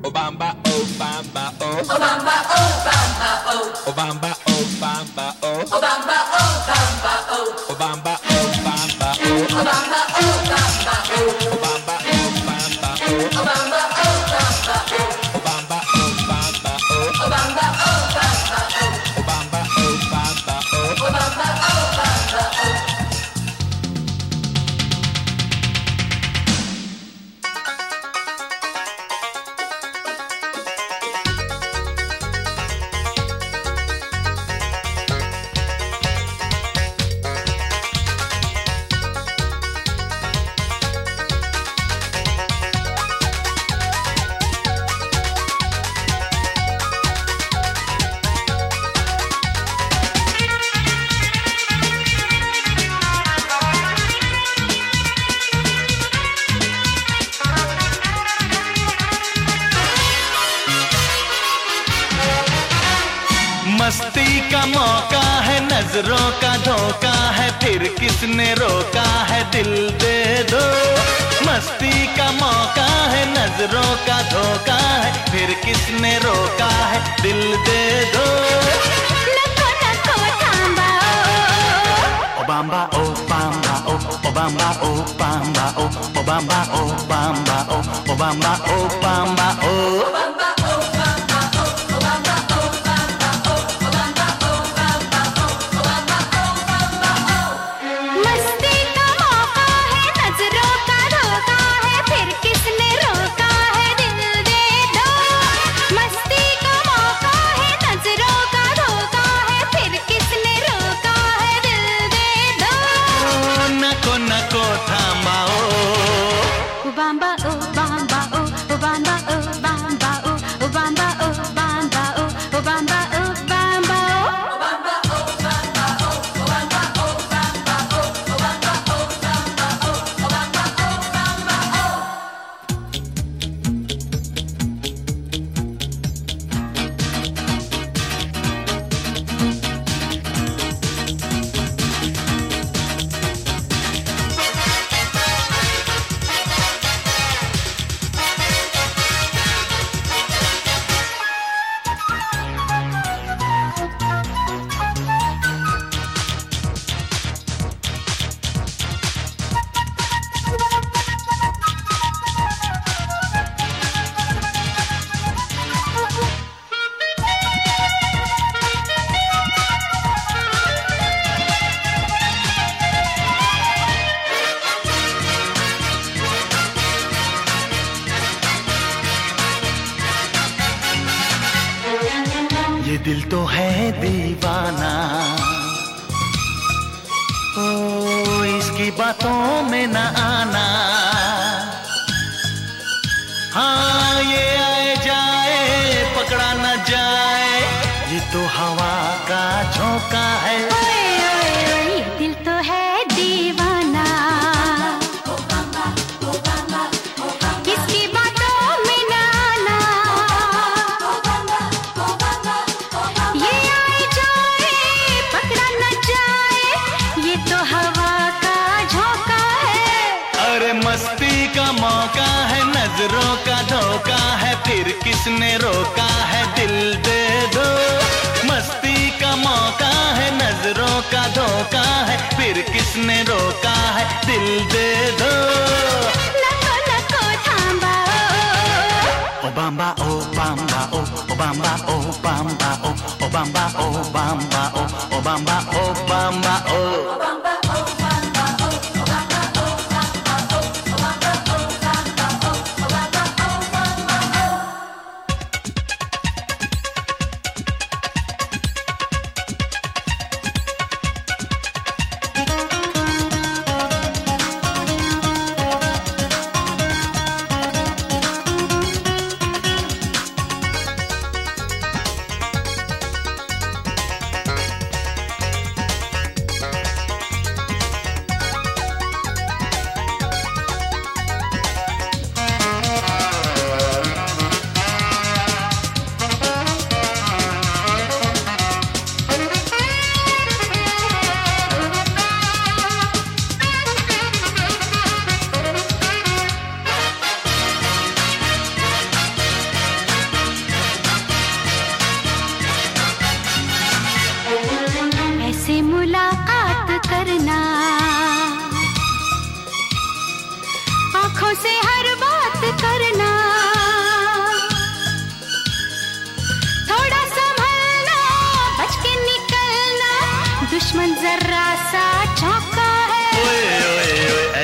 Obamba, Obamba, oh. Obamba, Obamba, oh. Obamba, Obamba, oh. Obamba, Obamba, oh. Obamba, Obamba, oh. Obamba, Obamba, oh. Obamba, Obamba, oh. Obamba, Obamba, oh. Obamba, Obamba, oh. Obamba, Obamba, oh. Obamba, Obamba, oh. Obamba, Obamba, oh. मस्ती का मौका है, नजरों का धोखा है, फिर किसने रोका है, दिल दे दो। मस्ती का मौका है, नजरों का धोखा है, फिर किसने रोका है, दिल दे दो। नको नको थांबाओ ओबाम्बा ओ बाम्बा ओ ओबाम्बा ओ बाम्बा ओ ओबाम्बा ओ बाम्बा ओ ओबाम्बा ओ बाम्बा ओ। Obamba, Obamba, oh, Obamba, Obamba, oh, Obamba, Obamba, oh, Obamba, Obamba, oh. Obamba, Obamba, oh, Obamba, Obamba, oh, Obamba, Obamba, oh, Obamba, Obamba, oh. ये दिल तो है दीवाना, ओ इसकी बातों में न आना। हाँ ये आए जाए पकड़ा न जाए, ये तो हवा का झोंका है। ये दिल तो है दीवाना, किसकी बातों में न आना। ये आए जाए पकड़ा न जाए, ये तो हवा का झोंका है। अरे मस्ती का मौका है, नजरों का धोखा है, फिर किसने रोका है, दिल दे दो। मस्ती का मौका है, नजरों का धोखा है, फिर किसने रोका है, दिल दे दो। नको नको थांबाओ ओबाम्बा ओ बाम्बा ओ ओबाम्बा ओ बाम्बा ओ ओबाम्बा ओ बाम्बा ओ ओबाम्बा ओ बाम्बा ओ।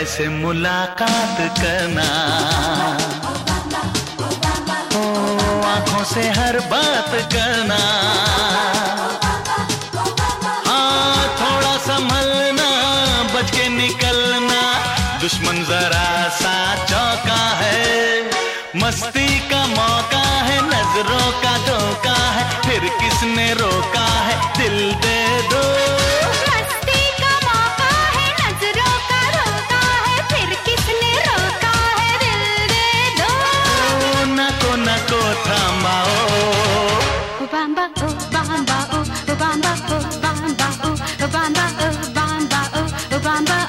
ऐसे मुलाकात करना, ओ आंखों से हर बात करना, हाँ थोड़ा संभलना, बच के निकलना, दुश्मन जरा सा चौका है। मस्ती का मौका है, नजरों का धोखा है, फिर किसने रोका है, दिल दे दो। मस्ती का मौका है, नजरों का धोखा है, फिर किसने रोका है, दिल दे दो। नको थामाओ, ओ बाम्बा ओ बाम्बा ओ बाम्बा ओ बाम्बा ओ बाम्बा ओ बाम्बा ओ बाम्बा